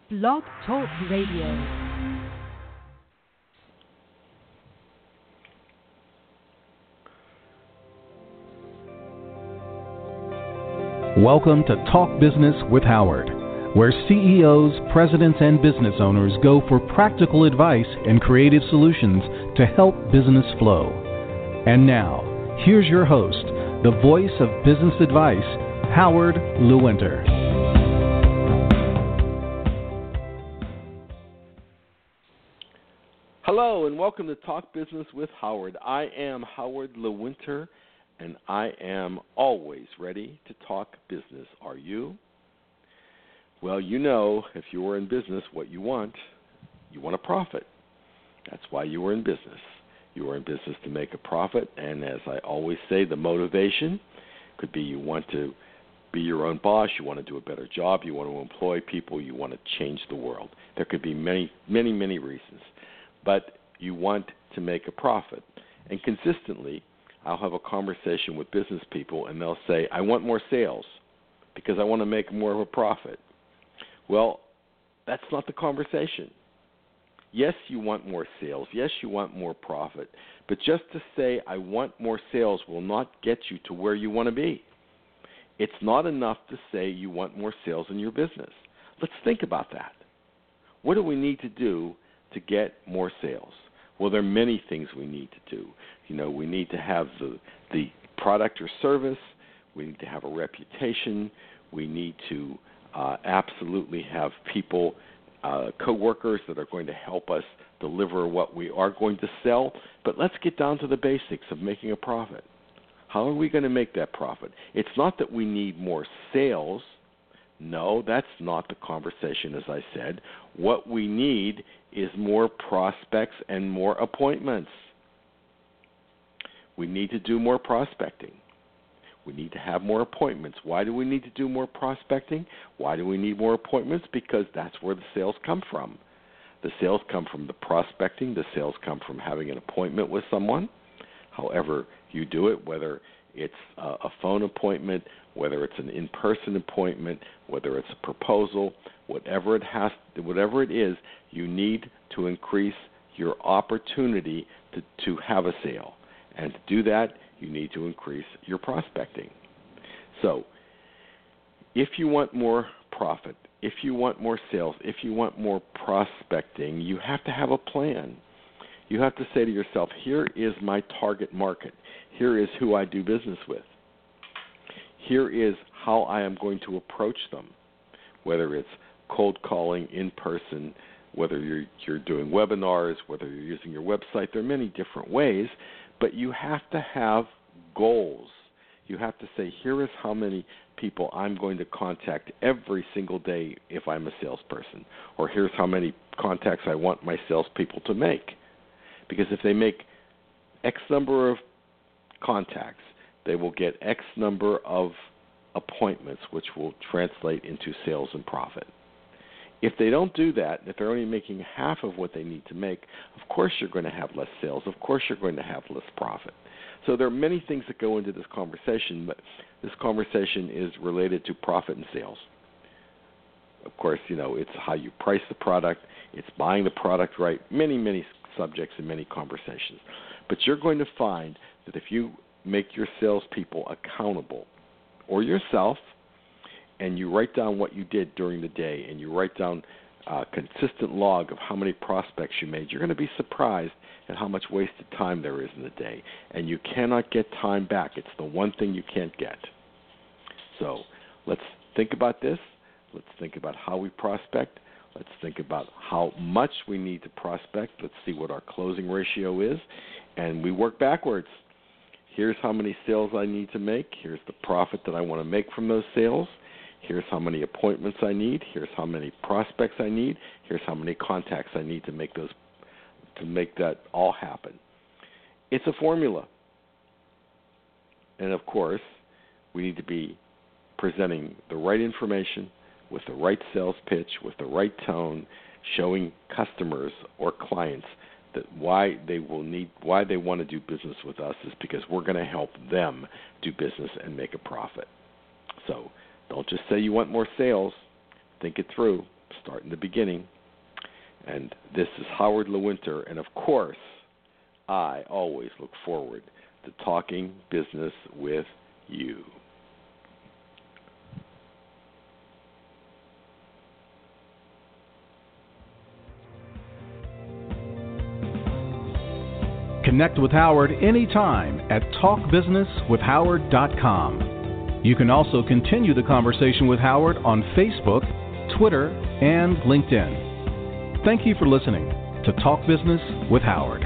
Blog Talk Radio. Welcome to Talk Business with Howard, where CEOs, presidents, and business owners go for practical advice and creative solutions to help business flow. And now, here's your host, the voice of business advice, Howard Lewinter. Hello, and welcome to Talk Business with Howard. I am Howard Lewinter, and I am always ready to talk business. Are you? Well, you know, if you are in business, what you want a profit. That's why you are in business. You are in business to make a profit, and as I always say, the motivation could be you want to be your own boss, you want to do a better job, you want to employ people, you want to change the world. There could be many, many, many reasons, but you want to make a profit. And consistently, I'll have a conversation with business people, and they'll say, I want more sales because I want to make more of a profit. Well, that's not the conversation. Yes, you want more sales. Yes, you want more profit. But just to say I want more sales will not get you to where you want to be. It's not enough to say you want more sales in your business. Let's think about that. What do we need to do to get more sales? Well, there are many things we need to do. You know, we need to have the product or service. We need to have a reputation. We need to absolutely have people, coworkers that are going to help us deliver what we are going to sell. But let's get down to the basics of making a profit. How are we going to make that profit? It's not that we need more sales. No, that's not the conversation, as I said. What we need is more prospects and more appointments. We need to do more prospecting. We need to have more appointments. Why do we need to do more prospecting? Why do we need more appointments? Because that's where the sales come from. The sales come from the prospecting. The sales come from having an appointment with someone. However you do it, whether it's a phone appointment, whether it's an in-person appointment, whether it's a proposal, whatever it is, you need to increase your opportunity to have a sale. And to do that, you need to increase your prospecting. So if you want more profit, if you want more sales, if you want more prospecting, you have to have a plan. You have to say to yourself, here is my target market. Here is who I do business with. Here is how I am going to approach them, whether it's cold calling, in person, whether you're doing webinars, whether you're using your website. There are many different ways, but you have to have goals. You have to say, here is how many people I'm going to contact every single day if I'm a salesperson, or here's how many contacts I want my salespeople to make. Because if they make X number of contacts, they will get X number of appointments, which will translate into sales and profit. If they don't do that, if they're only making half of what they need to make, of course you're going to have less sales. Of course you're going to have less profit. So there are many things that go into this conversation, but this conversation is related to profit and sales. Of course, you know, it's how you price the product. It's buying the product right. Many, many subjects and many conversations. But you're going to find that if you make your salespeople accountable, or yourself, and you write down what you did during the day, and you write down a consistent log of how many prospects you made, you're going to be surprised at how much wasted time there is in the day. And you cannot get time back. It's the one thing you can't get. So let's think about this. Let's think about how we prospect. Let's think about how much we need to prospect. Let's see what our closing ratio is. And we work backwards. Here's how many sales I need to make. Here's the profit that I want to make from those sales. Here's how many appointments I need. Here's how many prospects I need. Here's how many contacts I need to make that all happen. It's a formula. And of course, we need to be presenting the right information with the right sales pitch, with the right tone, showing customers or clients that why they want to do business with us is because we're going to help them do business and make a profit. So don't just say you want more sales. Think it through. start in the beginning. And this is Howard Lewinter, and of course, I always look forward to talking business with you. Connect with Howard anytime at talkbusinesswithhoward.com. You can also continue the conversation with Howard on Facebook, Twitter, and LinkedIn. Thank you for listening to Talk Business with Howard.